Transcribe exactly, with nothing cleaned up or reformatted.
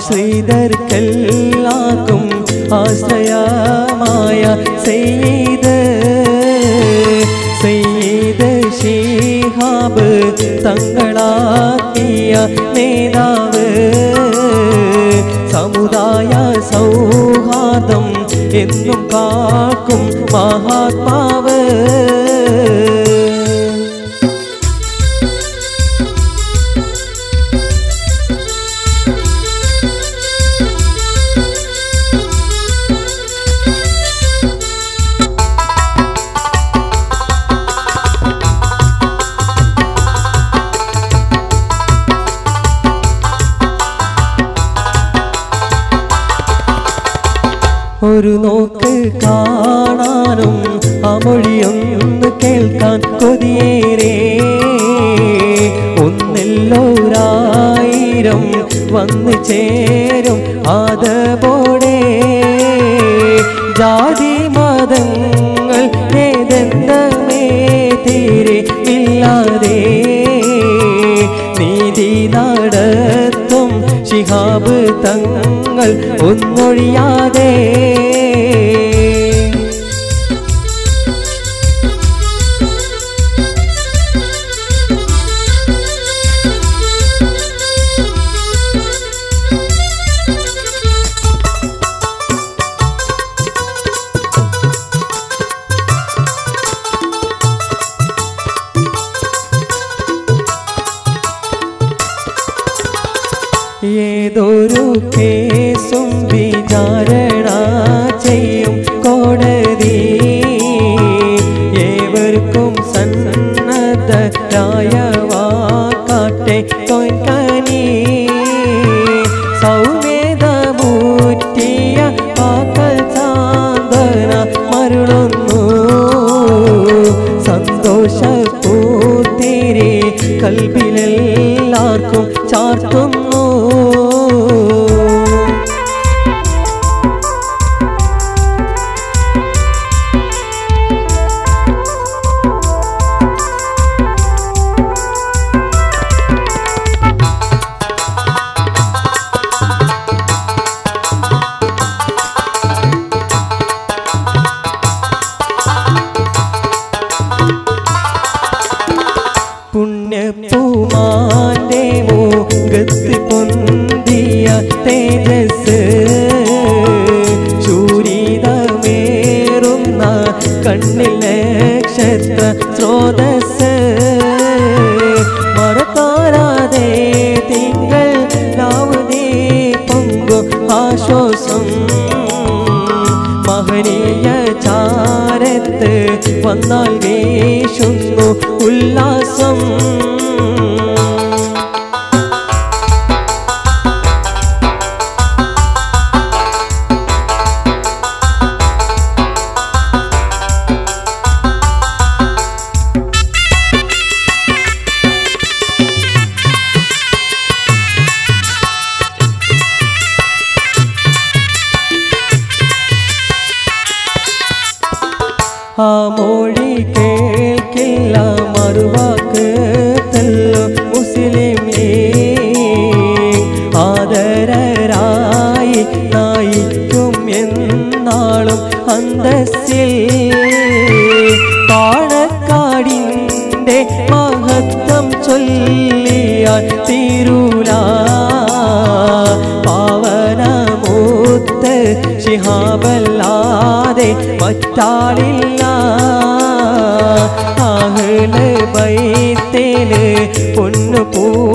ആശ്രിതർക്കെല്ലാവർക്കും ആശ്രയമായ സയ്യിദ് സയ്യിദ് ശിഹാബ് തങ്ങളാക്കിയ നേതാവ് സമുദായ സൗഹാർദ്ദം എന്നും കാക്കും മഹാത്മാവ് ഒരു നോക്ക് കാണാനും ആ മൊഴിയൊന്ന് കേൾക്കാൻ കൊതിയേറെ ഒന്നില്ലോരായിരം വന്നു ചേരും അതപോടെ ജാതി മതങ്ങൾ ഏതെന്തമേ തീരെ ഇല്ലാതെ നീതി നടത്തും ശിഹാബ് തങ്ങൾ ഒന്നൊഴിയാതെ ഏതൊരു കേസും വിചാരണ ചെയ്യും കോടതി ഏവർക്കും സന്നദ്ധരായ വാക്കാട്ടെ കൊങ്കനി സൗവേദമൂറ്റിയ വാക്കൽ സാന്ത്വന മരുളുന്നു സന്തോഷ പൂത്തിരി കൽബിലെല്ലാവർക്കും ചാർത്തുന്നു പുണ്യപ്പൂമാന്റെ മുഖത്ത് പൊന്തിയ തേജസ് ശൂരിതമേറുന്ന കണ്ണിൽ നക്ഷത്ര സ്രോതസ് മറക്കാതെ തിങ്കൾ ലാവുതേ പൊങ്കു ആശ്വാസം മഹനീയ ചാരത്ത് വന്നാൽ വീശുന്നു ഉല്ലാസം ആ മൊഴി കേൾക്കില്ല മറുവാക്ക് തല്ലോ മുസ്ലിമേ ആദരരായി നയിക്കും എന്നാളും അന്തസ്സിൽ പാണക്കാടിൻ്റെ മഹത്വം ചൊല്ലിയാൽ തീരൂല പാവനമൂത്ത് ശിഹാബല്ലാതെ മറ്റാളില്ല അഹ്ലെ ബൈത്തില് പൊന്നു പൂ